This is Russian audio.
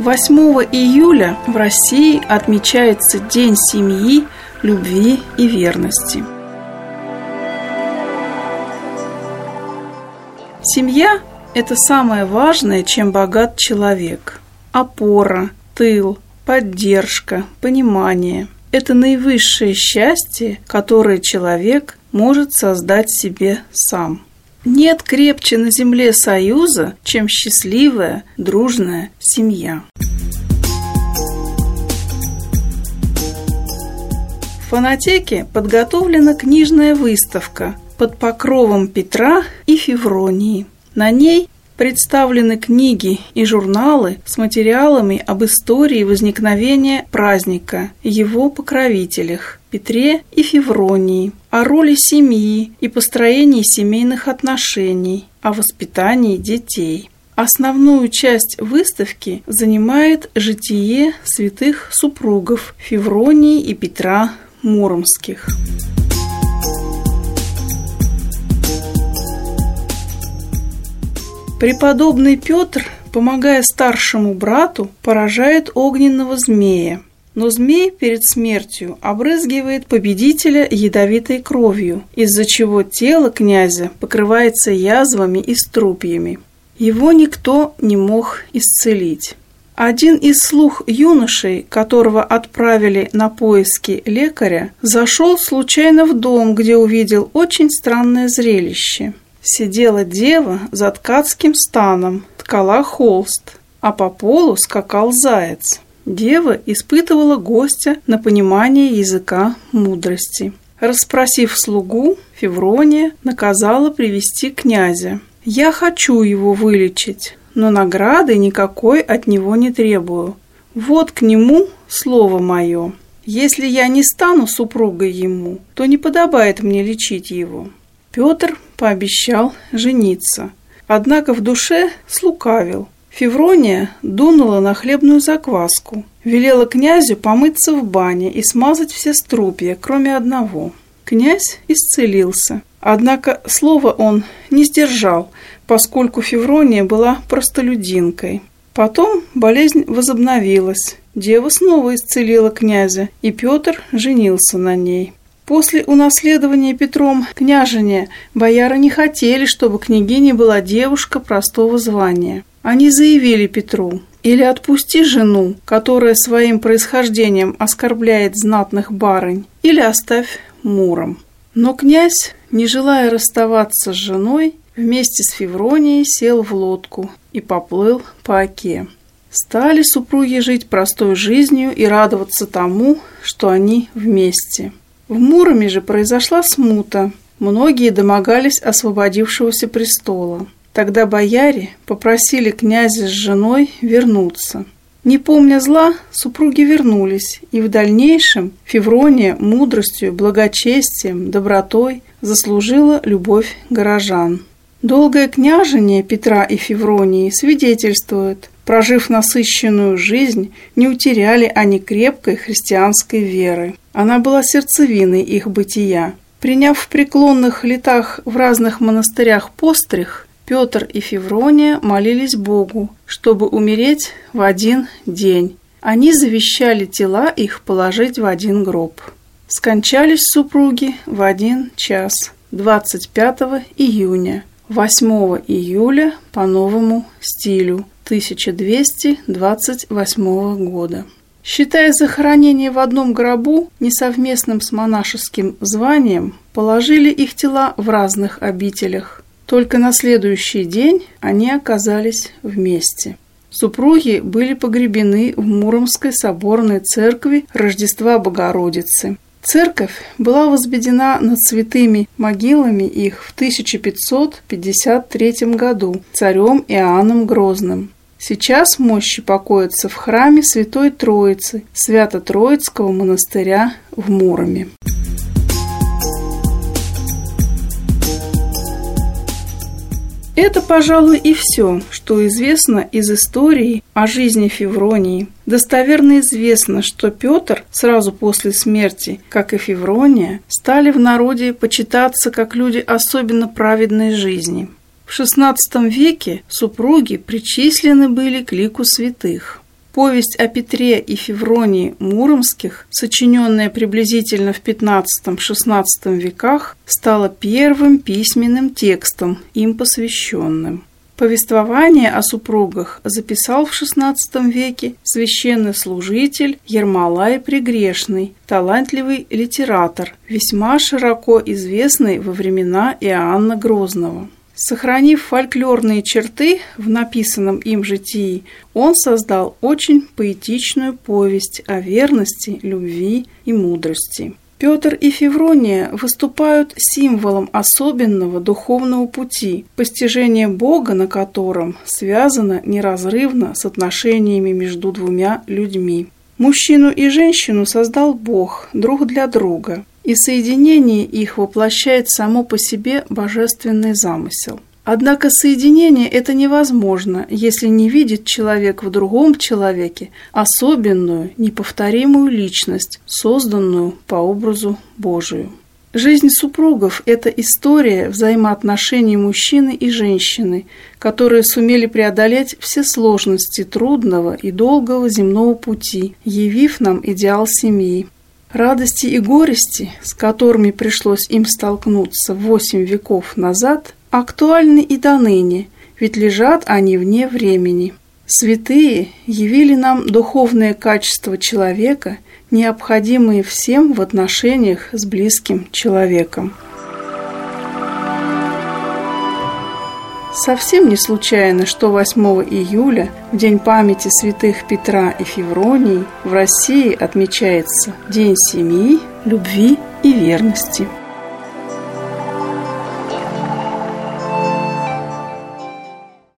8 июля в России отмечается День семьи, любви и верности. Семья – это самое важное, чем богат человек. Опора, тыл, поддержка, понимание – это наивысшее счастье, которое человек может создать себе сам. Нет крепче на земле союза, чем счастливая, дружная семья. В фонотеке подготовлена книжная выставка под покровом Петра и Февронии. На ней представлены книги и журналы с материалами об истории возникновения праздника и его покровителях Петре и Февронии, о роли семьи и построении семейных отношений, о воспитании детей. Основную часть выставки занимает житие святых супругов Февронии и Петра Муромских. Преподобный Петр, помогая старшему брату, поражает огненного змея. Но змей перед смертью обрызгивает победителя ядовитой кровью, из-за чего тело князя покрывается язвами и струпьями. Его никто не мог исцелить. Один из слуг юношей, которого отправили на поиски лекаря, зашел случайно в дом, где увидел очень странное зрелище. Сидела дева за ткацким станом, ткала холст, а по полу скакал заяц. Дева испытывала гостя на понимание языка мудрости. Расспросив слугу, Феврония наказала привести князя. «Я хочу его вылечить, но награды никакой от него не требую. Вот к нему слово мое. Если я не стану супругой ему, то не подобает мне лечить его». Петр пообещал жениться, однако в душе слукавил. Феврония дунула на хлебную закваску, велела князю помыться в бане и смазать все струпья, кроме одного. Князь исцелился, однако слова он не сдержал, поскольку Феврония была простолюдинкой. Потом болезнь возобновилась, дева снова исцелила князя, и Петр женился на ней. После унаследования Петром княжения бояре не хотели, чтобы княгиней была девушка простого звания. Они заявили Петру: или отпусти жену, которая своим происхождением оскорбляет знатных барынь, или оставь муром. Но князь, не желая расставаться с женой, вместе с Февронией сел в лодку и поплыл по оке. Стали супруги жить простой жизнью и радоваться тому, что они вместе. В Муроме же произошла смута. Многие домогались освободившегося престола. Тогда бояре попросили князя с женой вернуться. Не помня зла, супруги вернулись, и в дальнейшем Феврония мудростью, благочестием, добротой заслужила любовь горожан. Долгое княжение Петра и Февронии свидетельствует: прожив насыщенную жизнь, не утеряли они крепкой христианской веры. Она была сердцевиной их бытия. Приняв в преклонных летах в разных монастырях постриг, Петр и Феврония молились Богу, чтобы умереть в один день. Они завещали тела их положить в один гроб. Скончались супруги в 1 час, 25 июня, 8 июля по новому стилю 1228 года. Считая захоронение в одном гробу несовместным с монашеским званием, положили их тела в разных обителях. Только на следующий день они оказались вместе. Супруги были погребены в Муромской соборной церкви Рождества Богородицы. Церковь была возведена над святыми могилами их в 1553 году царем Иоанном Грозным. Сейчас мощи покоятся в храме Святой Троицы Свято-Троицкого монастыря в Муроме. Это, пожалуй, и все, что известно из истории о жизни Февронии. Достоверно известно, что Петр сразу после смерти, как и Феврония, стали в народе почитаться как люди особенно праведной жизни. В XVI веке супруги причислены были к лику святых. Повесть о Петре и Февронии Муромских, сочиненная приблизительно в XV-XVI веках, стала первым письменным текстом, им посвященным. Повествование о супругах записал в XVI веке священнослужитель Ермолай Прегрешный, талантливый литератор, весьма широко известный во времена Иоанна Грозного. Сохранив фольклорные черты в написанном им житии, он создал очень поэтичную повесть о верности, любви и мудрости. Петр и Феврония выступают символом особенного духовного пути, постижение Бога на котором связано неразрывно с отношениями между двумя людьми. Мужчину и женщину создал Бог друг для друга, и соединение их воплощает само по себе божественный замысел. Однако соединение это невозможно, если не видит человек в другом человеке особенную, неповторимую личность, созданную по образу Божию. Жизнь супругов – это история взаимоотношений мужчины и женщины, которые сумели преодолеть все сложности трудного и долгого земного пути, явив нам идеал семьи. Радости и горести, с которыми пришлось им столкнуться 8 веков назад, актуальны и доныне, ведь лежат они вне времени. Святые явили нам духовные качества человека, необходимые всем в отношениях с близким человеком. Совсем не случайно, что 8 июля, в день памяти святых Петра и Февронии, в России отмечается День семьи, любви и верности.